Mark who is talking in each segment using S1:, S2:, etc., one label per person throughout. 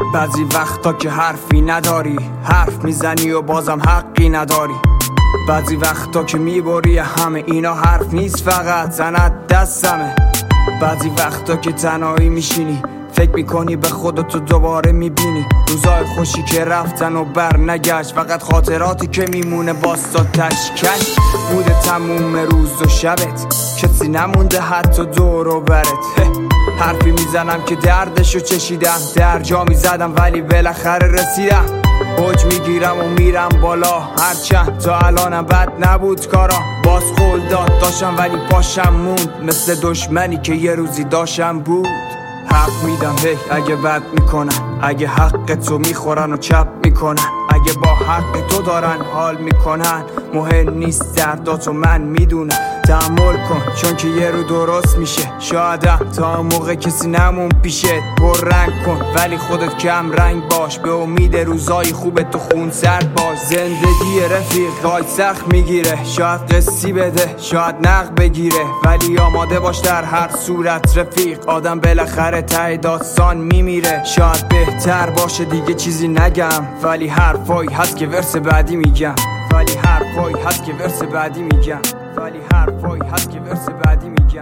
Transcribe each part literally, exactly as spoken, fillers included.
S1: بعضی وقتا که حرفی نداری، حرف میزنی و بازم حقی نداری. بعضی وقتا که میبری همه اینا حرف نیست، فقط زنت دستمه. بعضی وقتا که تنهایی میشینی فکر میکنی به خودتو دوباره میبینی. روزای خوشی که رفتن و بر نگشت، فقط خاطراتی که میمونه باستا تشکش. بوده تموم روز و شبت، کسی نمونده حتی دور و برت. حرفی میزنم که دردشو چشیدم، در جا میزدم ولی بالاخره رسیدم. اوج میگیرم و میرم بالا، هرچند تا الانم بد نبود کارا. باز قول داد داشتم ولی پاشم موند، مثل دشمنی که یه روزی داشتم بود. حق میدم هی اگه بد میکنن، اگه حق تو میخورن و چپ میکنن، اگه با حق تو دارن حال میکنن، مهم نیست درداتو من میدونم. تحمل کن چون که یه رو درست میشه، شایدم تا موقع کسی نمون پیشت. پررنگ کن ولی خودت کم رنگ باش، به امید روزای خوب تو خون سرد باش. زندگی رفیق گاهی سخت میگیره، شاید قصی بده شاید نق بگیره، ولی آماده باش در هر صورت رفیق. آدم بالاخره ته داستان میمیره. شاید بهتر باشه دیگه چیزی نگم، ولی حرفایی هست که ورس بعدی میگم. ولی حرفایی هست که ورس بعدی میگم. ولی حرفایی هست که ورس بعدی میگم.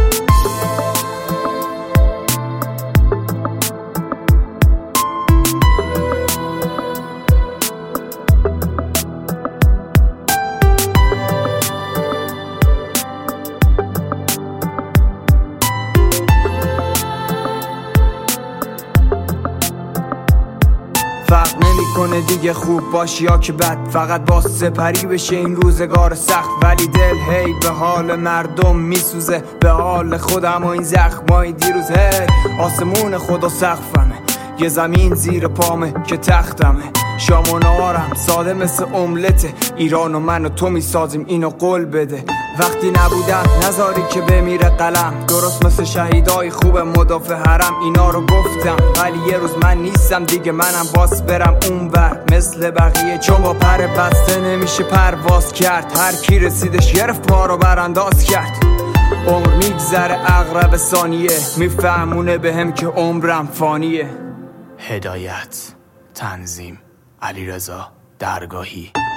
S1: فرق نمیکنه دیگه خوب باشی یا که بد، فقط با سپری بشه این روزگار سخت. ولی دل هی به حال مردم میسوزه، به حال خودم و این زخمای دیروز. هی آسمون خدا سقفمه، یه زمین زیر پامه که تختمه. شام و نهارم ساده مثل املته، ایران و من و تو میسازیم اینو قول بده. وقتی نبودم نذاری که بمیره قلم، درست مثل شهیدای خوب مدافع حرم. اینا رو گفتم ولی یه روز من نیستم دیگه، منم باس برم اون بر مثل بقیه. چون با پر بسته نمیشه پرواز کرد، هر کی رسیدش گرفت پا رو برانداز کرد. عمر میگذره عقرب ثانیه، میفهمونه بهم که عمرم فانیه.
S2: هدایت تنظیم علیرضا درگاهی.